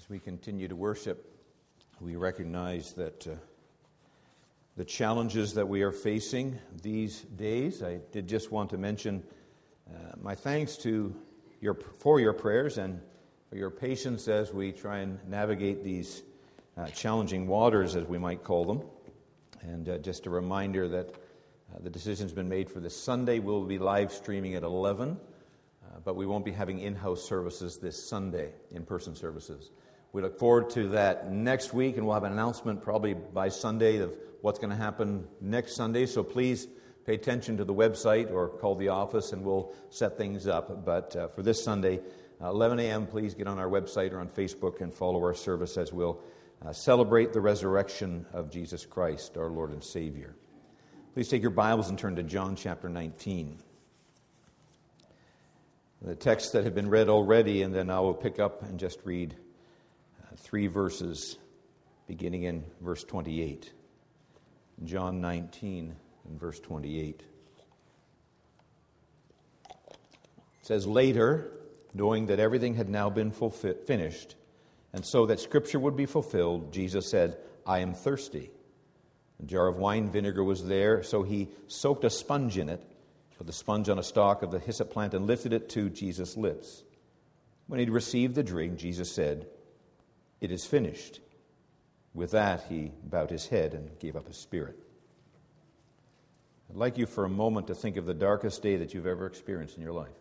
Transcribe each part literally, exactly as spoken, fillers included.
As we continue to worship, we recognize that uh, the challenges that we are facing these days, I did just want to mention uh, my thanks to your for your prayers and for your patience as we try and navigate these uh, challenging waters, as we might call them. And uh, just a reminder that uh, the decision's been made for this Sunday. We'll be live streaming at eleven, uh, but we won't be having in-house services this Sunday, in-person services. We look forward to that next week, and we'll have an announcement probably by Sunday of what's going to happen next Sunday. So please pay attention to the website or call the office, and we'll set things up. But uh, for this Sunday, uh, eleven a.m., please get on our website or on Facebook and follow our service as we'll uh, celebrate the resurrection of Jesus Christ, our Lord and Savior. Please take your Bibles and turn to John chapter nineteen. The texts that have been read already, and then I will pick up and just read three verses, beginning in verse twenty-eight. John nineteen and verse twenty-eight. It says, "Later, knowing that everything had now been fulfi- finished, and so that Scripture would be fulfilled, Jesus said, 'I am thirsty.' A jar of wine vinegar was there, so he soaked a sponge in it, put the sponge on a stalk of the hyssop plant, and lifted it to Jesus' lips. When he'd received the drink, Jesus said, 'It is finished.' With that, he bowed his head and gave up his spirit." I'd like you for a moment to think of the darkest day that you've ever experienced in your life.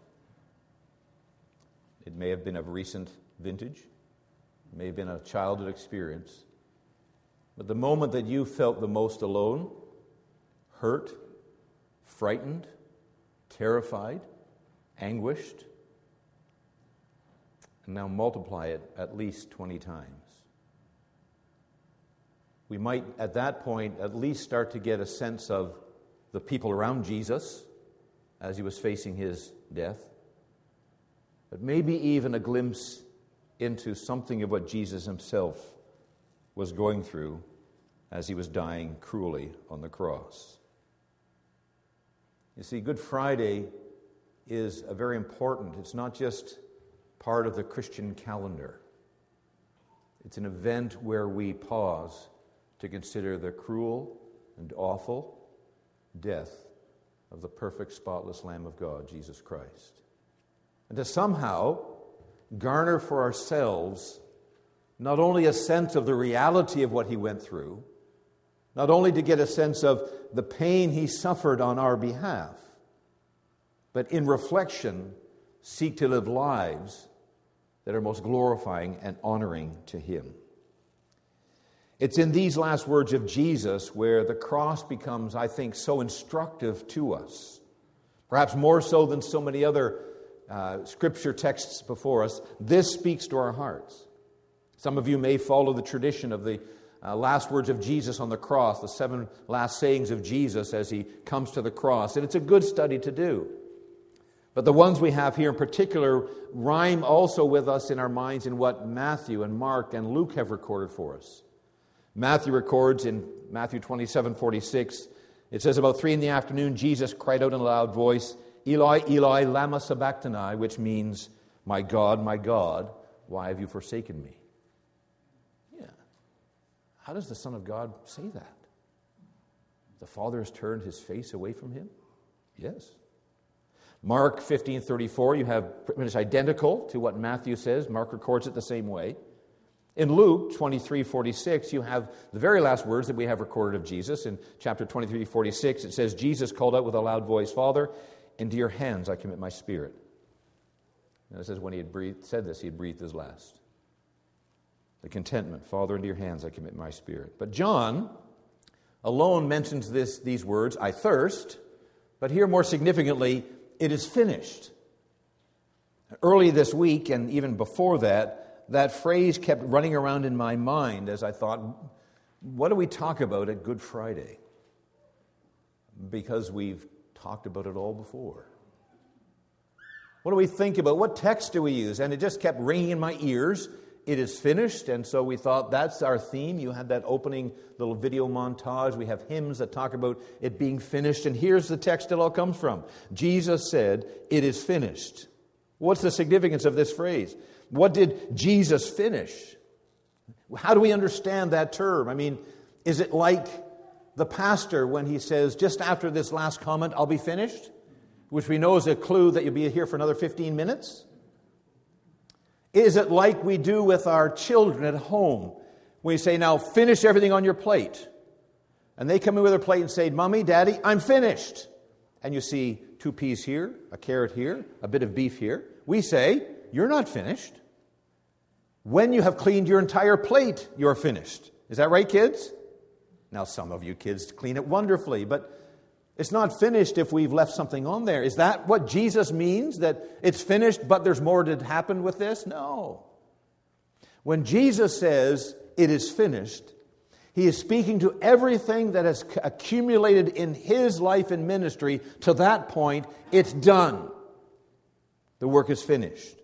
It may have been of recent vintage. It may have been a childhood experience. But the moment that you felt the most alone, hurt, frightened, terrified, anguished, and now multiply it at least twenty times. We might, at that point, at least start to get a sense of the people around Jesus as he was facing his death, but maybe even a glimpse into something of what Jesus himself was going through as he was dying cruelly on the cross. You see, Good Friday is a very important, it's not just part of the Christian calendar. It's an event where we pause to consider the cruel and awful death of the perfect, spotless Lamb of God, Jesus Christ. And to somehow garner for ourselves not only a sense of the reality of what he went through, not only to get a sense of the pain he suffered on our behalf, but in reflection, seek to live lives that are most glorifying and honoring to him. It's in these last words of Jesus where the cross becomes, I think, so instructive to us. Perhaps more so than so many other uh, scripture texts before us. This speaks to our hearts. Some of you may follow the tradition of the uh, last words of Jesus on the cross, the seven last sayings of Jesus as he comes to the cross. And it's a good study to do. But the ones we have here in particular rhyme also with us in our minds in what Matthew and Mark and Luke have recorded for us. Matthew records in Matthew twenty-seven forty-six, it says, "About three in the afternoon, Jesus cried out in a loud voice, 'Eloi, Eloi, lama sabachthani,' which means, 'My God, my God, why have you forsaken me?'" Yeah. How does the Son of God say that? The Father has turned his face away from him? Yes. Mark fifteen thirty-four, you have it's identical to what Matthew says. Mark records it the same way. In Luke twenty-three forty-six, you have the very last words that we have recorded of Jesus. In chapter twenty-three forty-six, it says, "Jesus called out with a loud voice, 'Father, into your hands I commit my spirit.'" And it says when he had breathed, said this, he had breathed his last. The contentment, "Father, into your hands I commit my spirit." But John alone mentions this, these words, "I thirst," but here more significantly, "It is finished." Early this week, and even before that, that phrase kept running around in my mind as I thought, what do we talk about at Good Friday? Because we've talked about it all before. What do we think about? What text do we use? And it just kept ringing in my ears. It is finished. And so we thought that's our theme. You had that opening little video montage. We have hymns that talk about it being finished. And here's the text it all comes from. Jesus said, "It is finished." What's the significance of this phrase? What did Jesus finish? How do we understand that term? I mean, is it like the pastor when he says, just after this last comment, I'll be finished? Which we know is a clue that you'll be here for another fifteen minutes. Is it like we do with our children at home? When we say, now finish everything on your plate. And they come in with their plate and say, Mommy, Daddy, I'm finished. And you see two peas here, a carrot here, a bit of beef here. We say, you're not finished. When you have cleaned your entire plate, you're finished. Is that right, kids? Now, some of you kids clean it wonderfully, but it's not finished if we've left something on there. Is that what Jesus means? That it's finished, but there's more to happen with this? No. When Jesus says it is finished, He is speaking to everything that has accumulated in His life and ministry. To that point, it's done. The work is finished.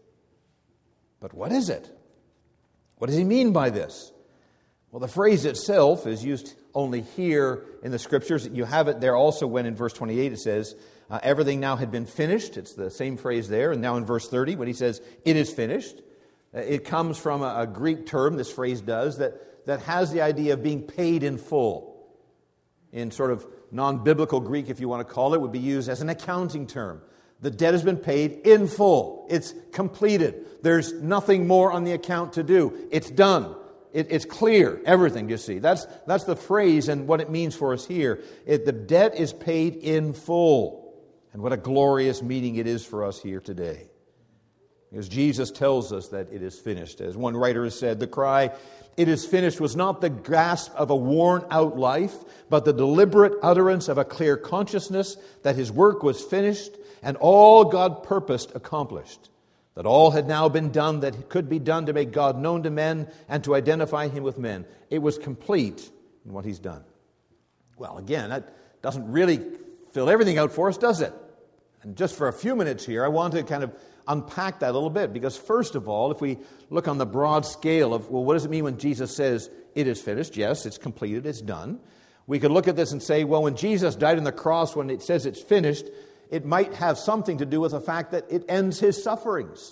But what is it? What does He mean by this? Well, the phrase itself is used only here in the Scriptures. You have it there also when in verse twenty-eight it says, uh, everything now had been finished. It's the same phrase there. And now in verse thirty, when He says, it is finished, uh, it comes from a, a Greek term, this phrase does, that, that has the idea of being paid in full. In sort of non-biblical Greek, if you want to call it, would be used as an accounting term. The debt has been paid in full. It's completed. There's nothing more on the account to do. It's done. It, it's clear, everything, you see. That's, that's the phrase and what it means for us here. It, the debt is paid in full. And what a glorious meaning it is for us here today. Because Jesus tells us that it is finished. As one writer has said, the cry, it is finished, was not the grasp of a worn-out life, but the deliberate utterance of a clear consciousness that His work was finished and all God purposed accomplished. That all had now been done that could be done to make God known to men and to identify Him with men. It was complete in what He's done. Well, again, that doesn't really fill everything out for us, does it? And just for a few minutes here, I want to kind of unpack that a little bit. Because first of all, if we look on the broad scale of, well, what does it mean when Jesus says, it is finished? Yes, it's completed, it's done. We could look at this and say, well, when Jesus died on the cross, when it says it's finished, it might have something to do with the fact that it ends His sufferings.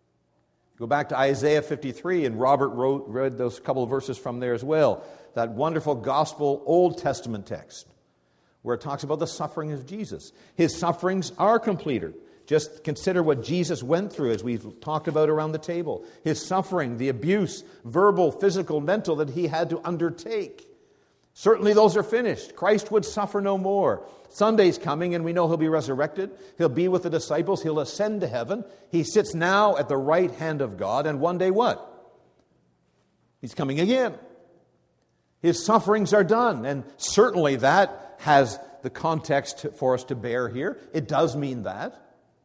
Go back to Isaiah fifty-three, and Robert wrote, read those couple of verses from there as well. That wonderful gospel Old Testament text where it talks about the suffering of Jesus. His sufferings are completed. Just consider what Jesus went through as we've talked about around the table. His suffering, the abuse, verbal, physical, mental, that He had to undertake. Certainly those are finished. Christ would suffer no more. Sunday's coming and we know He'll be resurrected. He'll be with the disciples. He'll ascend to heaven. He sits now at the right hand of God. And one day what? He's coming again. His sufferings are done. And certainly that has the context for us to bear here. It does mean that.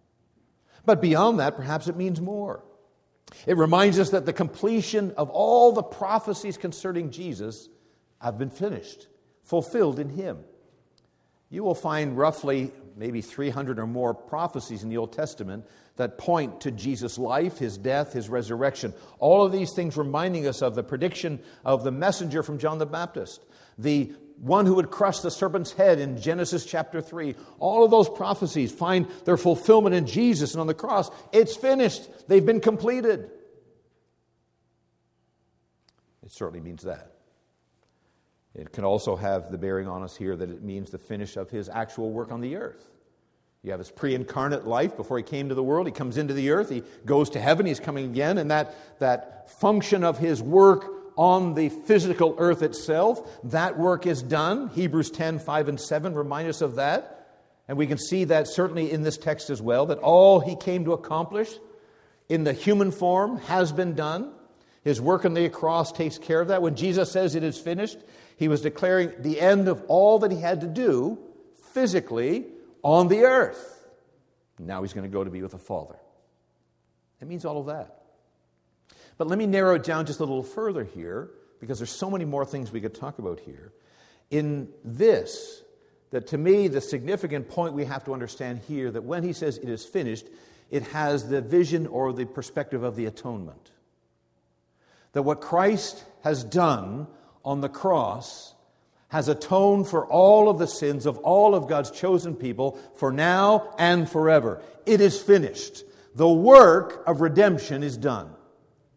But beyond that, perhaps it means more. It reminds us that the completion of all the prophecies concerning Jesus have been finished, fulfilled in Him. You will find roughly maybe three hundred or more prophecies in the Old Testament that point to Jesus' life, His death, His resurrection. All of these things reminding us of the prediction of the messenger from John the Baptist, the one who would crush the serpent's head in Genesis chapter three. All of those prophecies find their fulfillment in Jesus and on the cross. It's finished. They've been completed. It certainly means that. It can also have the bearing on us here that it means the finish of His actual work on the earth. You have His pre-incarnate life before He came to the world. He comes into the earth. He goes to heaven. He's coming again. And that, that function of His work on the physical earth itself, that work is done. Hebrews ten, five and seven remind us of that. And we can see that certainly in this text as well, that all He came to accomplish in the human form has been done. His work on the cross takes care of that. When Jesus says it is finished, He was declaring the end of all that He had to do physically on the earth. Now He's going to go to be with the Father. It means all of that. But let me narrow it down just a little further here, because there's so many more things we could talk about here. In this, that to me, the significant point we have to understand here, that when He says it is finished, it has the vision or the perspective of the atonement. That what Christ has done on the cross has atoned for all of the sins of all of God's chosen people for now and forever. It is finished. The work of redemption is done.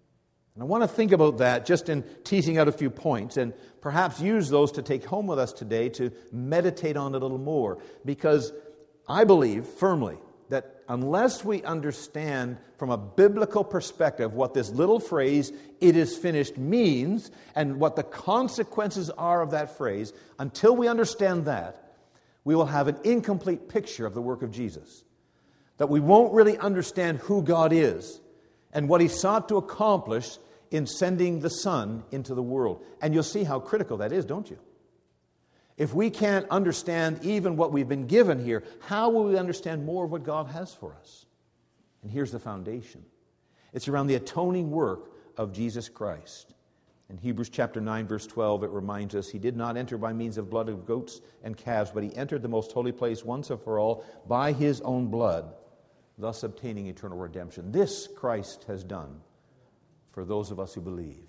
And I want to think about that just in teasing out a few points and perhaps use those to take home with us today to meditate on it a little more. Because I believe firmly that unless we understand from a biblical perspective what this little phrase, "it is finished," means and what the consequences are of that phrase, until we understand that, we will have an incomplete picture of the work of Jesus. That we won't really understand who God is and what He sought to accomplish in sending the Son into the world. And you'll see how critical that is, don't you? If we can't understand even what we've been given here, how will we understand more of what God has for us? And here's the foundation. It's around the atoning work of Jesus Christ. In Hebrews chapter nine, verse twelve, it reminds us, He did not enter by means of blood of goats and calves, but He entered the most holy place once and for all by His own blood, thus obtaining eternal redemption. This Christ has done for those of us who believe.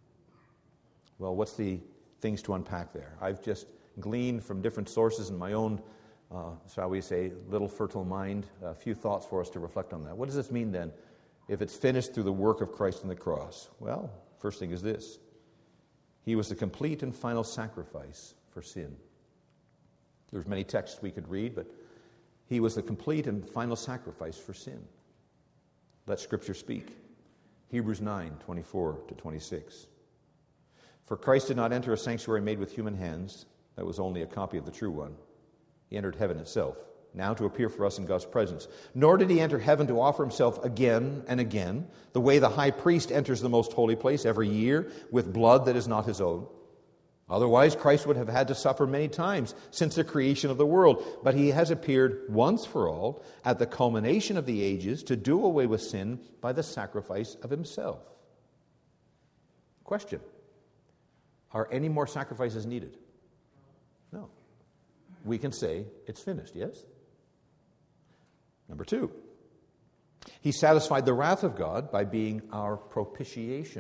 Well, what's the things to unpack there? I've just gleaned from different sources in my own, uh, shall we say, little fertile mind, a few thoughts for us to reflect on that. What does this mean then, if it's finished through the work of Christ on the cross? Well, first thing is this. He was the complete and final sacrifice for sin. There's many texts we could read, but He was the complete and final sacrifice for sin. Let Scripture speak. Hebrews nine, twenty-four to twenty-six. For Christ did not enter a sanctuary made with human hands, that was only a copy of the true one. He entered heaven itself, now to appear for us in God's presence. Nor did He enter heaven to offer Himself again and again, the way the high priest enters the most holy place every year with blood that is not his own. Otherwise, Christ would have had to suffer many times since the creation of the world. But He has appeared once for all at the culmination of the ages to do away with sin by the sacrifice of Himself. Question. Are any more sacrifices needed? No. We can say it's finished, yes? Number two. He satisfied the wrath of God by being our propitiation.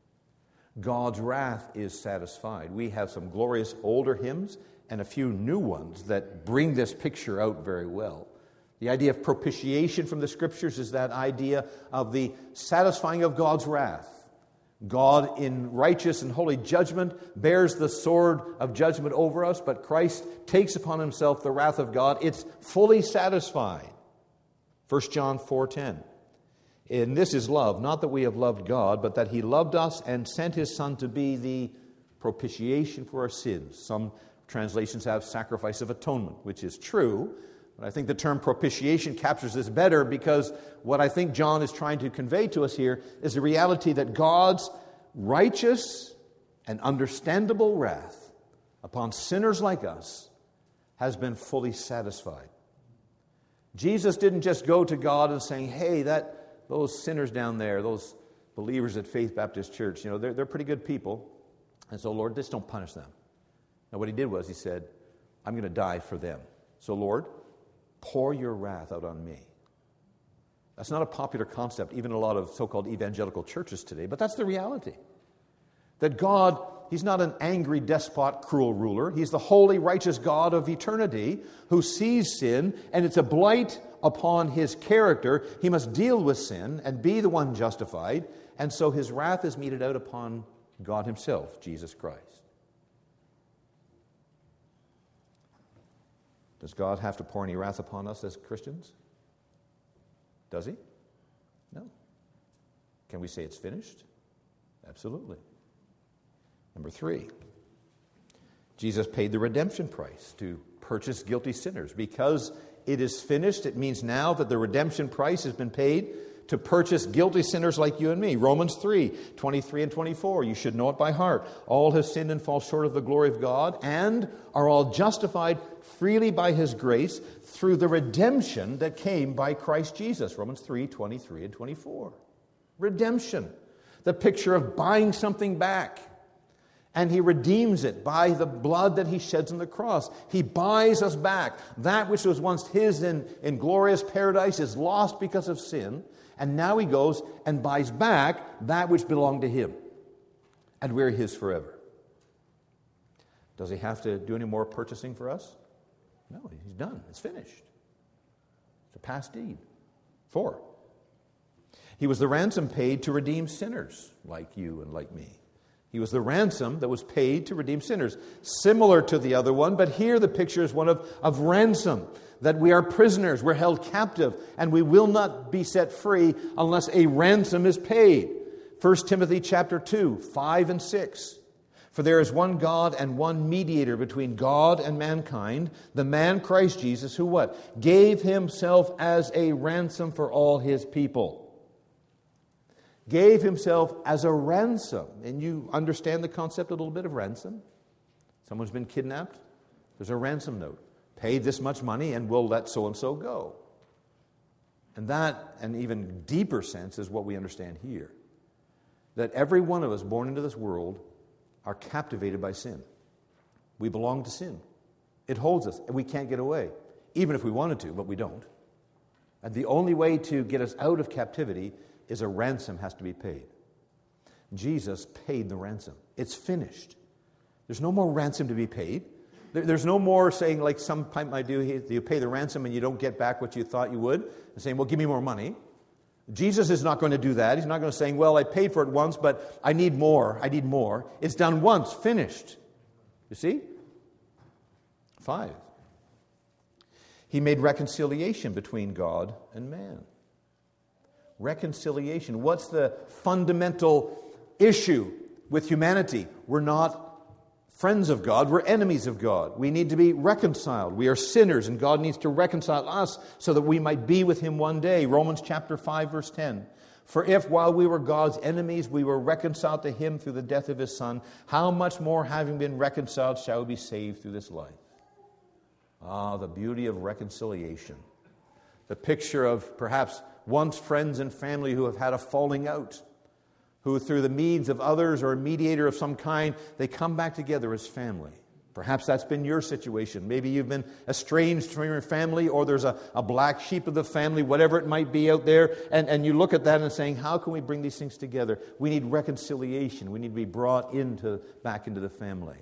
God's wrath is satisfied. We have some glorious older hymns and a few new ones that bring this picture out very well. The idea of propitiation from the Scriptures is that idea of the satisfying of God's wrath. God, in righteous and holy judgment, bears the sword of judgment over us, but Christ takes upon Himself the wrath of God. It's fully satisfied. First John four ten. And this is love, not that we have loved God, but that He loved us and sent His Son to be the propitiation for our sins. Some translations have sacrifice of atonement, which is true. But I think the term propitiation captures this better, because what I think John is trying to convey to us here is the reality that God's righteous and understandable wrath upon sinners like us has been fully satisfied. Jesus didn't just go to God and saying, hey, that those sinners down there, those believers at Faith Baptist Church, you know, they're, they're pretty good people. And so, Lord, just don't punish them. Now, what He did was He said, I'm going to die for them. So, Lord, pour your wrath out on me. That's not a popular concept, even in a lot of so-called evangelical churches today, but that's the reality. That God, He's not an angry despot, cruel ruler. He's the holy, righteous God of eternity who sees sin, and it's a blight upon His character. He must deal with sin and be the one justified, and so His wrath is meted out upon God Himself, Jesus Christ. Does God have to pour any wrath upon us as Christians? Does He? No. Can we say it's finished? Absolutely. Number three, Jesus paid the redemption price to purchase guilty sinners. Because it is finished, it means now that the redemption price has been paid to purchase guilty sinners like you and me. Romans three, twenty-three and twenty-four, you should know it by heart. All have sinned and fall short of the glory of God, and are all justified freely by His grace through the redemption that came by Christ Jesus. Romans three, twenty-three and twenty-four. Redemption, the picture of buying something back. And He redeems it by the blood that He sheds on the cross. He buys us back. That which was once His in, in glorious paradise is lost because of sin. And now He goes and buys back that which belonged to Him. And we're His forever. Does He have to do any more purchasing for us? No, He's done. It's finished. It's a past deed. Four. He was the ransom paid to redeem sinners like you and like me. He was the ransom that was paid to redeem sinners. Similar to the other one, but here the picture is one of, of ransom, that we are prisoners, we're held captive, and we will not be set free unless a ransom is paid. First Timothy chapter two, five and six. For there is one God and one mediator between God and mankind, the man Christ Jesus, who what? Gave himself as a ransom for all his people. Gave himself as a ransom. And you understand the concept a little bit of ransom? Someone's been kidnapped. There's a ransom note. Pay this much money and we'll let so-and-so go. And that, an even deeper sense, is what we understand here. That every one of us born into this world are captivated by sin. We belong to sin. It holds us, and we can't get away, even if we wanted to, but we don't. And the only way to get us out of captivity is a ransom has to be paid. Jesus paid the ransom. It's finished. There's no more ransom to be paid. There's no more saying, like some might do, you pay the ransom and you don't get back what you thought you would, and saying, well, give me more money. Jesus is not going to do that. He's not going to say, well, I paid for it once, but I need more. I need more. It's done once, finished. You see? Five. He made reconciliation between God and man. Reconciliation. What's the fundamental issue with humanity? We're not friends of God. We're enemies of God. We need to be reconciled. We are sinners, and God needs to reconcile us so that we might be with Him one day. Romans chapter five, verse ten. For if while we were God's enemies, we were reconciled to Him through the death of His Son, how much more, having been reconciled, shall we be saved through this life? Ah, the beauty of reconciliation. The picture of perhaps once friends and family who have had a falling out, who through the means of others or a mediator of some kind, they come back together as family. Perhaps that's been your situation. Maybe you've been estranged from your family, or there's a, a black sheep of the family, whatever it might be out there, and, and you look at that and saying, how can we bring these things together? We need reconciliation. We need to be brought into back into the family.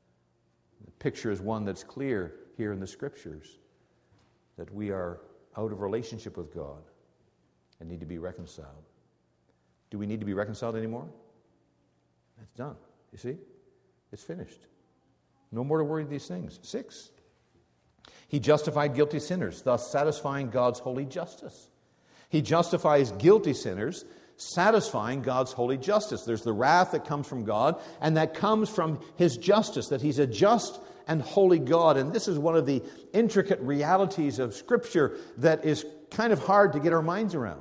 The picture is one that's clear here in the Scriptures, that we are out of relationship with God and need to be reconciled. Do we need to be reconciled anymore? It's done. You see? It's finished. No more to worry these things. Six. He justified guilty sinners, thus satisfying God's holy justice. He justifies guilty sinners, satisfying God's holy justice. There's the wrath that comes from God, and that comes from His justice, that He's a just and holy God. And this is one of the intricate realities of Scripture that is kind of hard to get our minds around.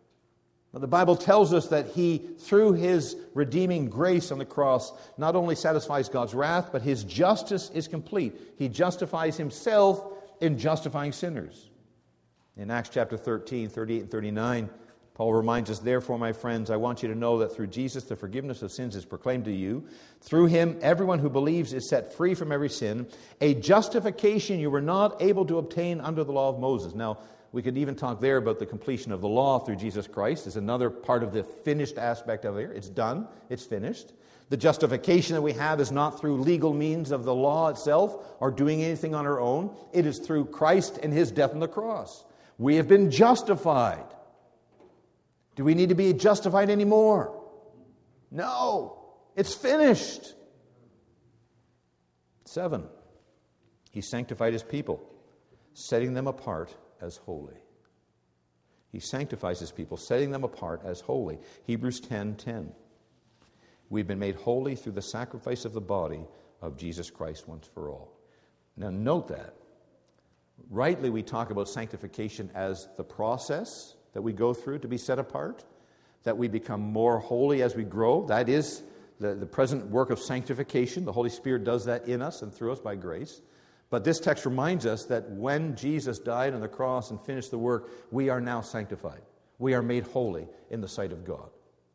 The Bible tells us that He, through His redeeming grace on the cross, not only satisfies God's wrath, but His justice is complete. He justifies Himself in justifying sinners. In Acts chapter thirteen, thirty-eight and thirty-nine, Paul reminds us, therefore, my friends, I want you to know that through Jesus the forgiveness of sins is proclaimed to you. Through Him, everyone who believes is set free from every sin, a justification you were not able to obtain under the law of Moses. Now, we could even talk there about the completion of the law through Jesus Christ. Is another part of the finished aspect of it. It's done. It's finished. The justification that we have is not through legal means of the law itself or doing anything on our own. It is through Christ and His death on the cross. We have been justified. Do we need to be justified anymore? No. It's finished. Seven. He sanctified His people, setting them apart as holy. He sanctifies His people, setting them apart as holy. Hebrews ten ten. We've been made holy through the sacrifice of the body of Jesus Christ once for all. Now note that. Rightly we talk about sanctification as the process that we go through to be set apart, that we become more holy as we grow. That is the, the present work of sanctification. The Holy Spirit does that in us and through us by grace. But this text reminds us that when Jesus died on the cross and finished the work, we are now sanctified. We are made holy in the sight of God.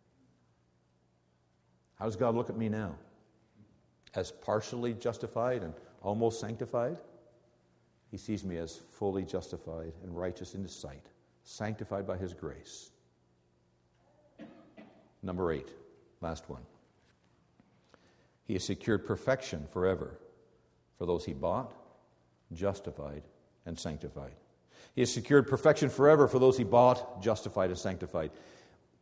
How does God look at me now? As partially justified and almost sanctified? He sees me as fully justified and righteous in His sight, sanctified by His grace. Number eight, last one. He has secured perfection forever for those He bought, justified, and sanctified. He has secured perfection forever for those He bought, justified, and sanctified.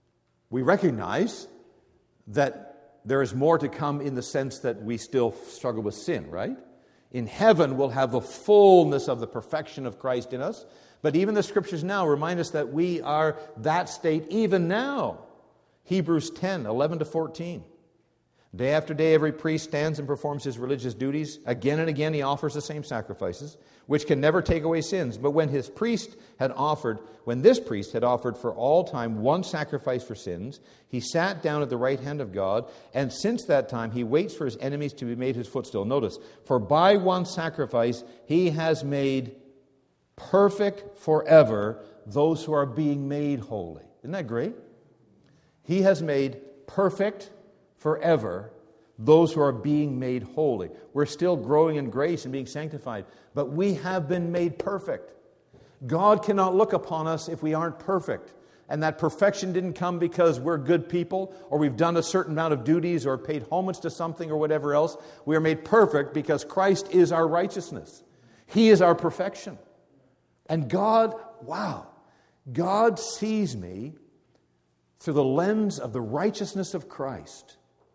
We recognize that there is more to come in the sense that we still struggle with sin, right? In heaven, we'll have the fullness of the perfection of Christ in us. But even the Scriptures now remind us that we are that state even now. Hebrews ten, eleven to fourteen. Day after day, every priest stands and performs his religious duties. Again and again, he offers the same sacrifices, which can never take away sins. But when his priest had offered, when this priest had offered for all time one sacrifice for sins, he sat down at the right hand of God, and since that time he waits for his enemies to be made his footstool. Notice, for by one sacrifice he has made perfect forever those who are being made holy. Isn't that great? He has made perfect forever those who are being made holy. We're still growing in grace and being sanctified, but we have been made perfect. God cannot look upon us if we aren't perfect. And that perfection didn't come because we're good people or we've done a certain amount of duties or paid homage to something or whatever else. We are made perfect because Christ is our righteousness. He is our perfection. And God, wow, God sees me through the lens of the righteousness of Christ.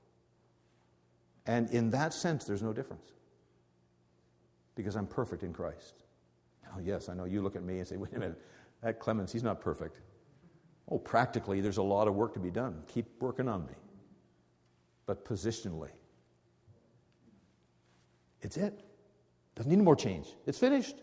And in that sense, there's no difference. Because I'm perfect in Christ. Now, yes, I know you look at me and say, wait a minute, that Clemens, he's not perfect. Oh, practically, there's a lot of work to be done. Keep working on me. But positionally, it's it. Doesn't need any more change. It's finished.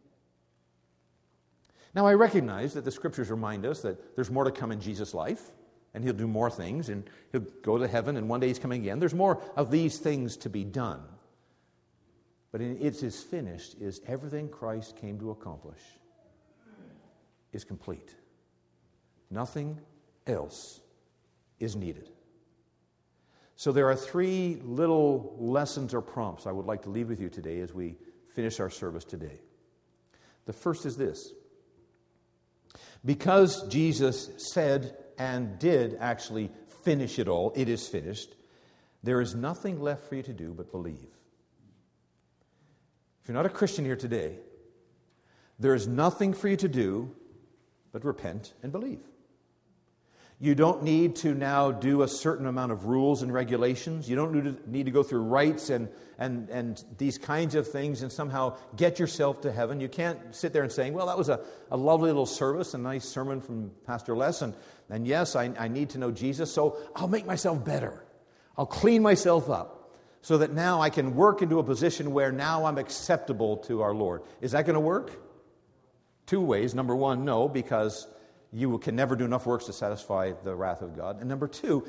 Now, I recognize that the Scriptures remind us that there's more to come in Jesus' life, and He'll do more things, and He'll go to heaven, and one day He's coming again. There's more of these things to be done. But in it is finished is everything Christ came to accomplish is complete. Nothing else is needed. So there are three little lessons or prompts I would like to leave with you today as we finish our service today. The first is this. Because Jesus said and did actually finish it all, it is finished, there is nothing left for you to do but believe. If you're not a Christian here today, there is nothing for you to do but repent and believe. You don't need to now do a certain amount of rules and regulations. You don't need to, need to go through rites and, and, and these kinds of things and somehow get yourself to heaven. You can't sit there and say, well, that was a, a lovely little service, a nice sermon from Pastor Les, and, and yes, I, I need to know Jesus, so I'll make myself better. I'll clean myself up so that now I can work into a position where now I'm acceptable to our Lord. Is that going to work? Two ways. Number one, no, because you can never do enough works to satisfy the wrath of God. And number two,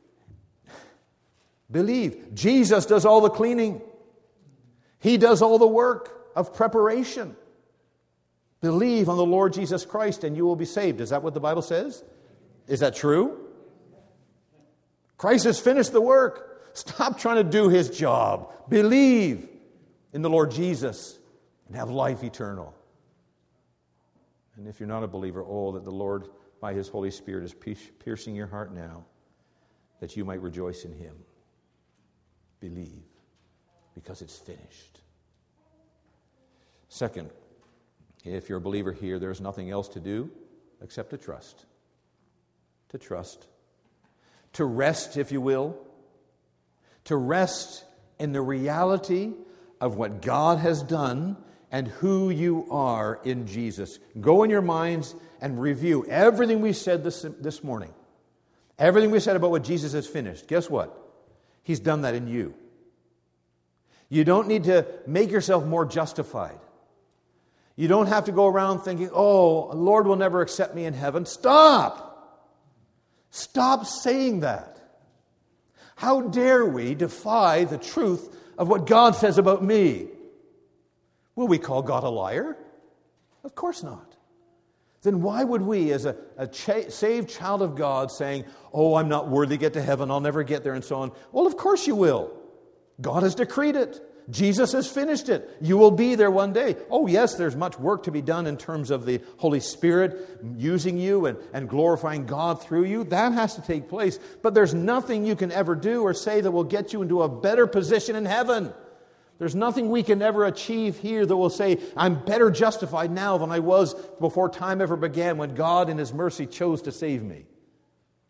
believe. Jesus does all the cleaning. He does all the work of preparation. Believe on the Lord Jesus Christ and you will be saved. Is that what the Bible says? Is that true? Christ has finished the work. Stop trying to do His job. Believe in the Lord Jesus and have life eternal. And if you're not a believer, oh, that the Lord, by His Holy Spirit, is piercing your heart now, that you might rejoice in Him. Believe, because it's finished. Second, if you're a believer here, there's nothing else to do except to trust. To trust. To rest, if you will. To rest in the reality of what God has done and who you are in Jesus. Go in your minds and review everything we said this, this morning. Everything we said about what Jesus has finished. Guess what? He's done that in you. You don't need to make yourself more justified. You don't have to go around thinking, oh, Lord will never accept me in heaven. Stop! Stop saying that. How dare we defy the truth of what God says about me? Will we call God a liar? Of course not. Then why would we, as a, a cha- saved child of God, saying, oh, I'm not worthy to get to heaven, I'll never get there, and so on? Well, of course you will. God has decreed it. Jesus has finished it. You will be there one day. Oh, yes, there's much work to be done in terms of the Holy Spirit using you and, and glorifying God through you. That has to take place. But there's nothing you can ever do or say that will get you into a better position in heaven. There's nothing we can ever achieve here that will say, I'm better justified now than I was before time ever began when God in His mercy chose to save me.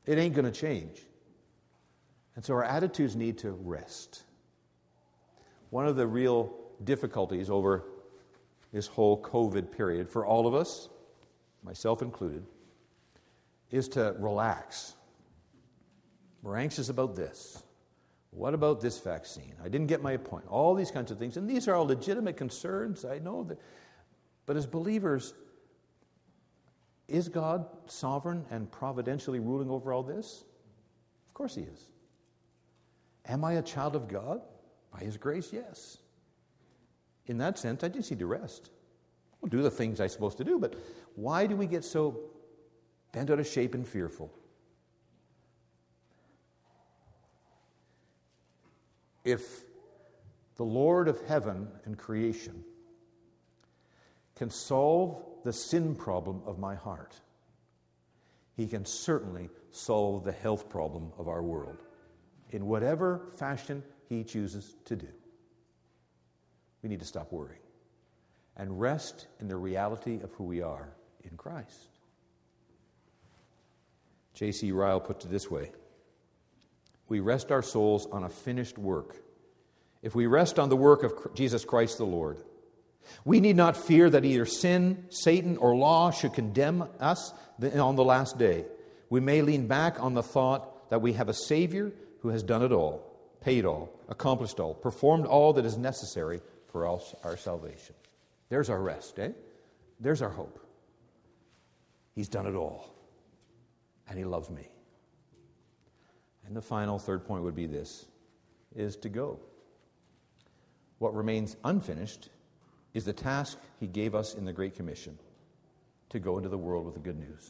It ain't going to change. And so our attitudes need to rest. One of the real difficulties over this whole COVID period for all of us, myself included, is to relax. We're anxious about this. What about this vaccine? I didn't get my appointment. All these kinds of things. And these are all legitimate concerns. I know that. But as believers, is God sovereign and providentially ruling over all this? Of course He is. Am I a child of God? By His grace, yes. In that sense, I just need to rest. I'll do the things I'm supposed to do, but why do we get so bent out of shape and fearful? If the Lord of heaven and creation can solve the sin problem of my heart, He can certainly solve the health problem of our world in whatever fashion He chooses to do. We need to stop worrying and rest in the reality of who we are in Christ. J C Ryle puts it this way: we rest our souls on a finished work. If we rest on the work of Jesus Christ the Lord, we need not fear that either sin, Satan, or law should condemn us on the last day. We may lean back on the thought that we have a Savior who has done it all, paid all, accomplished all, performed all that is necessary for our salvation. There's our rest, eh? There's our hope. He's done it all, and He loves me. And the final third point would be this, is to go. What remains unfinished is the task He gave us in the Great Commission, to go into the world with the good news.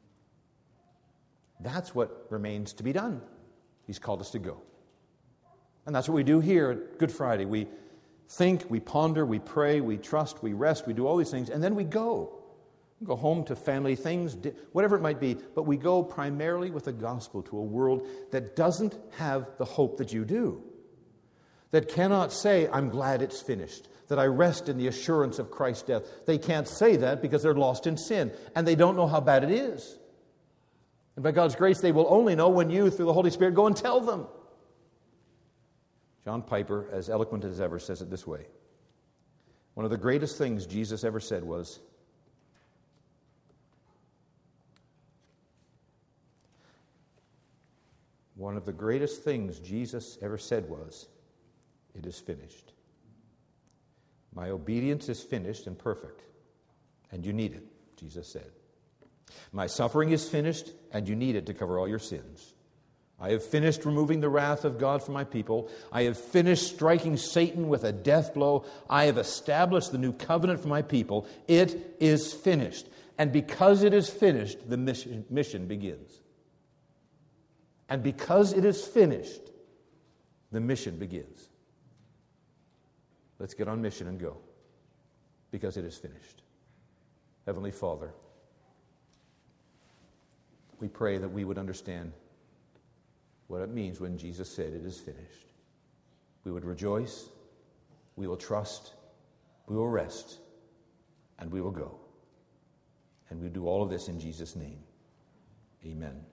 That's what remains to be done. He's called us to go. And that's what we do here at Good Friday. We think, we ponder, we pray, we trust, we rest, we do all these things, and then we go. We go home to family things, whatever it might be, but we go primarily with the gospel to a world that doesn't have the hope that you do, that cannot say, I'm glad it's finished, that I rest in the assurance of Christ's death. They can't say that because they're lost in sin, and they don't know how bad it is. And by God's grace, they will only know when you, through the Holy Spirit, go and tell them. John Piper, as eloquent as ever, says it this way: one of the greatest things Jesus ever said was, one of the greatest things Jesus ever said was, it is finished. My obedience is finished and perfect, and you need it, Jesus said. My suffering is finished, and you need it to cover all your sins. I have finished removing the wrath of God from my people. I have finished striking Satan with a death blow. I have established the new covenant for my people. It is finished. And because it is finished, the mission, mission begins. And because it is finished, the mission begins. Let's get on mission and go, because it is finished. Heavenly Father, we pray that we would understand what it means when Jesus said it is finished. We would rejoice, we will trust, we will rest, and we will go. And we do all of this in Jesus' name. Amen.